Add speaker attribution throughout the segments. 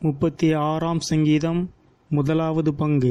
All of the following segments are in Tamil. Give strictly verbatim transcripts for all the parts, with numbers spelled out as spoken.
Speaker 1: முப்பத்தி ஆறாம் சங்கீதம் முதலாவது பங்கு.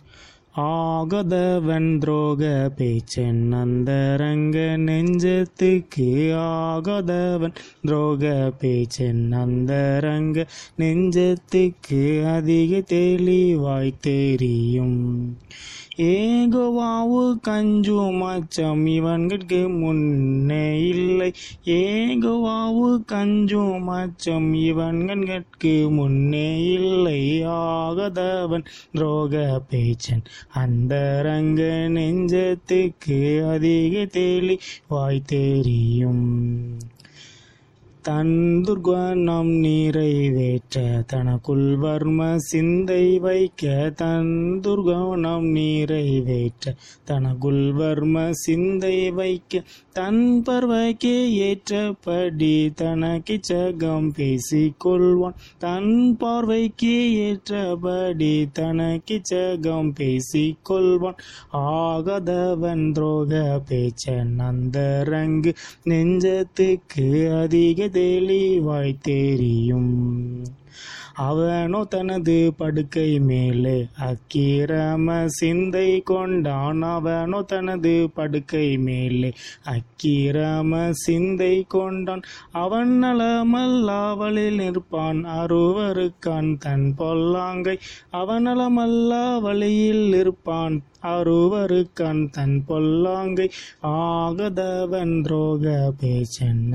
Speaker 1: ஆகதவன் துரோக பேச்சன் அந்தரங்க நெஞ்சத்துக்கு, ஆகதவன் துரோக பேச்சன் அந்தரங்க நெஞ்சத்துக்கு அதிக தெளிவாய் தெரியும். ஏகோவாவு கஞ்சும் அச்சம் இவன்கட்கு முன்னே இல்லை, ஏகோவாவு கஞ்சும் அச்சம் இவன்கட்கு முன்னே இல்லை. ஆகதவன் துரோக பேச்சன் அந்தரங்க நெஞ்சத்துக்கு அதிக தெளிவாய் தெரியும். தன் துர்குணம் நிறைவேற்ற தனக்குள் வர்ம சிந்தை வைக்க, தன் துர்குணம் நிறைவேற்ற தனக்குள் வர்ம சிந்தை வைக்க, தன் பார்வைக்கு ஏற்றபடி தனக்கிச்சகம் பேசிக்கொள்வான், தன் பார்வைக்கு ஏற்றபடி தனக்கிச்சகம் பேசிக்கொள்வான். ஆகதவன் துரோக பேச்சன் அந்தரங்கு நெஞ்சத்துக்கு அதிக தெளிவாய் தெரியும். அவனோ தனது படுக்கை மேலே அக்கிரம சிந்தை கொண்டான், அவனோ தனது படுக்கை மேலே அக்கிரம சிந்தை கொண்டான். அவன் நலமல்லாவலில் நிற்பான், அருவருக்கான் தன் பொல்லாங்கை. அவன் நலமல்லா வழியில் இருப்பான், அருவருக்கான் தன் பொல்லாங்கை. ஆகதவன் துரோக பேச்சன்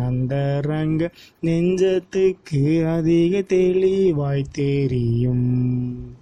Speaker 1: அந்தரங்க நெஞ்சத்துக்கு அதிக தெளிவாய் தெரியும்.